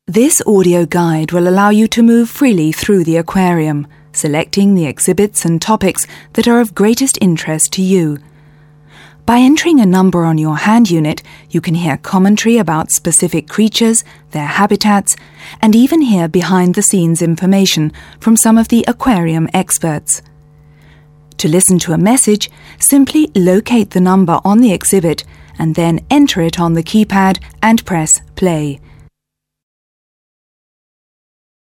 This audio guide will allow you to move freely through the aquarium, selecting the exhibits and topics that are of greatest interest to you. By entering a number on your hand unit, you can hear commentary about specific creatures, their habitats, and even hear behind-the-scenes information from some of the aquarium experts. To listen to a message, simply locate the number on the exhibit and then enter it on the keypad and press play.